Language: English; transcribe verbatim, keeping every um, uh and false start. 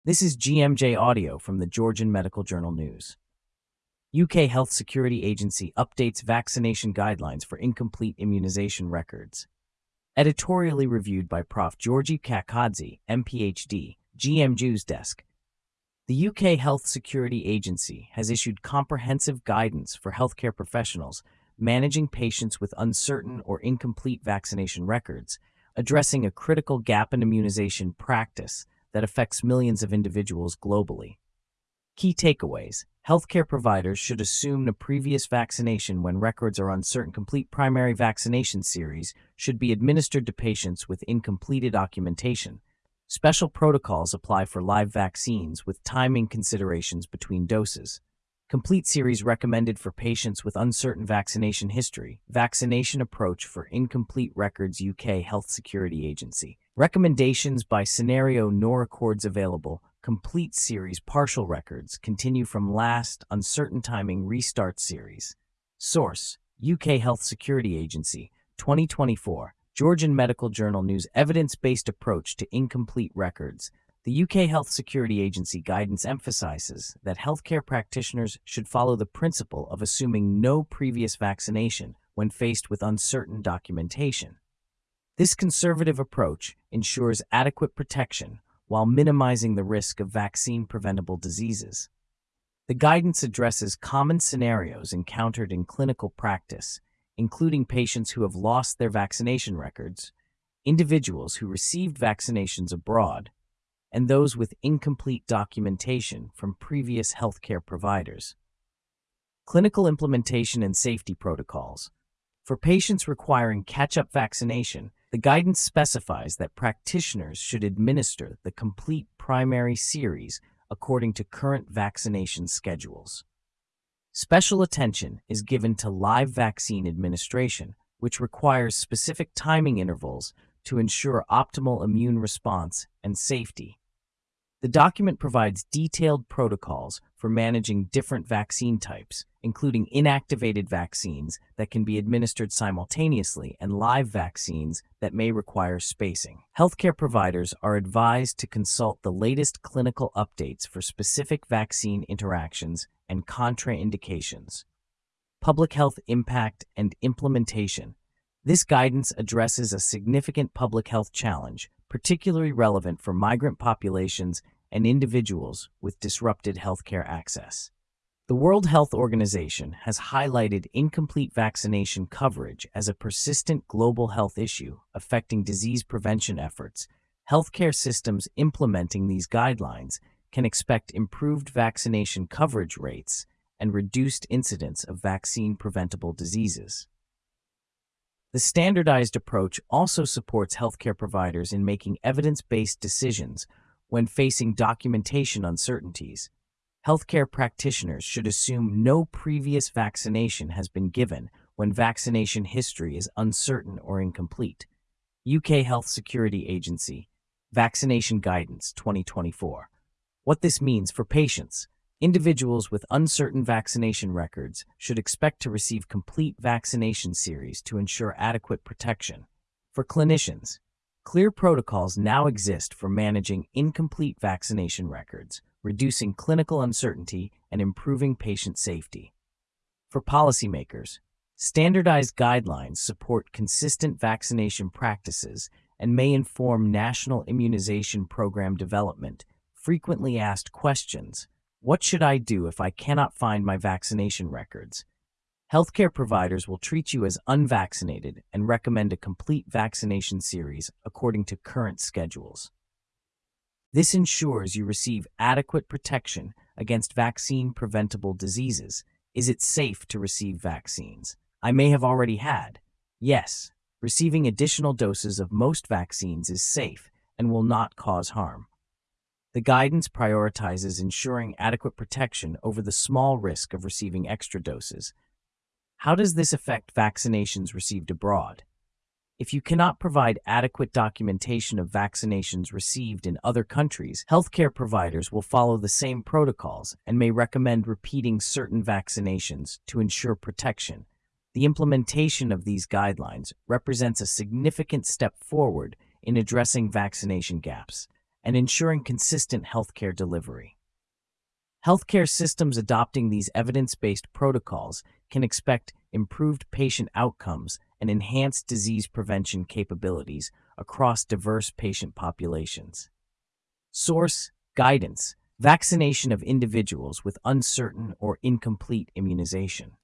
This is G M J Audio from the Georgian Medical Journal News. U K Health Security Agency updates vaccination guidelines for incomplete immunization records. Editorially reviewed by Professor Georgi Kakadze, M P H D, G M J's desk. The U K Health Security Agency has issued comprehensive guidance for healthcare professionals managing patients with uncertain or incomplete vaccination records, addressing a critical gap in immunization practice that affects millions of individuals globally. Key takeaways: healthcare providers should assume a previous vaccination when records are uncertain. Complete primary vaccination series should be administered to patients with incompleted documentation. Special protocols apply for live vaccines with timing considerations between doses. Complete series recommended for patients with uncertain vaccination history. Vaccination approach for incomplete records. U K Health Security Agency. Recommendations by scenario. No records available. Complete series. Partial records continue from last. Uncertain timing. Restart series. Source: U K Health Security Agency, twenty twenty-four. Georgian Medical Journal News. Evidence-based approach to incomplete records. The U K Health Security Agency guidance emphasizes that healthcare practitioners should follow the principle of assuming no previous vaccination when faced with uncertain documentation. This conservative approach ensures adequate protection while minimizing the risk of vaccine-preventable diseases. The guidance addresses common scenarios encountered in clinical practice, including patients who have lost their vaccination records, individuals who received vaccinations abroad, and those with incomplete documentation from previous healthcare providers. Clinical implementation and safety protocols. For patients requiring catch-up vaccination, the guidance specifies that practitioners should administer the complete primary series according to current vaccination schedules. Special attention is given to live vaccine administration, which requires specific timing intervals to ensure optimal immune response and safety. The document provides detailed protocols for managing different vaccine types, including inactivated vaccines that can be administered simultaneously and live vaccines that may require spacing. Healthcare providers are advised to consult the latest clinical updates for specific vaccine interactions and contraindications. Public health impact and implementation. This guidance addresses a significant public health challenge, particularly relevant for migrant populations and individuals with disrupted healthcare access. The World Health Organization has highlighted incomplete vaccination coverage as a persistent global health issue affecting disease prevention efforts. Healthcare systems implementing these guidelines can expect improved vaccination coverage rates and reduced incidence of vaccine-preventable diseases. The standardized approach also supports healthcare providers in making evidence-based decisions when facing documentation uncertainties. Healthcare practitioners should assume no previous vaccination has been given when vaccination history is uncertain or incomplete. U K Health Security Agency Vaccination Guidance twenty twenty-four. What this means for patients. Individuals with uncertain vaccination records should expect to receive complete vaccination series to ensure adequate protection. For clinicians, clear protocols now exist for managing incomplete vaccination records, reducing clinical uncertainty and improving patient safety. For policymakers, standardized guidelines support consistent vaccination practices and may inform national immunization program development. Frequently asked questions: what should I do if I cannot find my vaccination records? Healthcare providers will treat you as unvaccinated and recommend a complete vaccination series according to current schedules. This ensures you receive adequate protection against vaccine-preventable diseases. Is it safe to receive vaccines? I may have already had. Yes, receiving additional doses of most vaccines is safe and will not cause harm. The guidance prioritizes ensuring adequate protection over the small risk of receiving extra doses. How does this affect vaccinations received abroad? If you cannot provide adequate documentation of vaccinations received in other countries, healthcare providers will follow the same protocols and may recommend repeating certain vaccinations to ensure protection. The implementation of these guidelines represents a significant step forward in addressing vaccination gaps. and ensuring consistent healthcare delivery. Healthcare systems adopting these evidence-based protocols can expect improved patient outcomes and enhanced disease prevention capabilities across diverse patient populations. Source: Guidance: Vaccination of individuals with uncertain or incomplete immunization.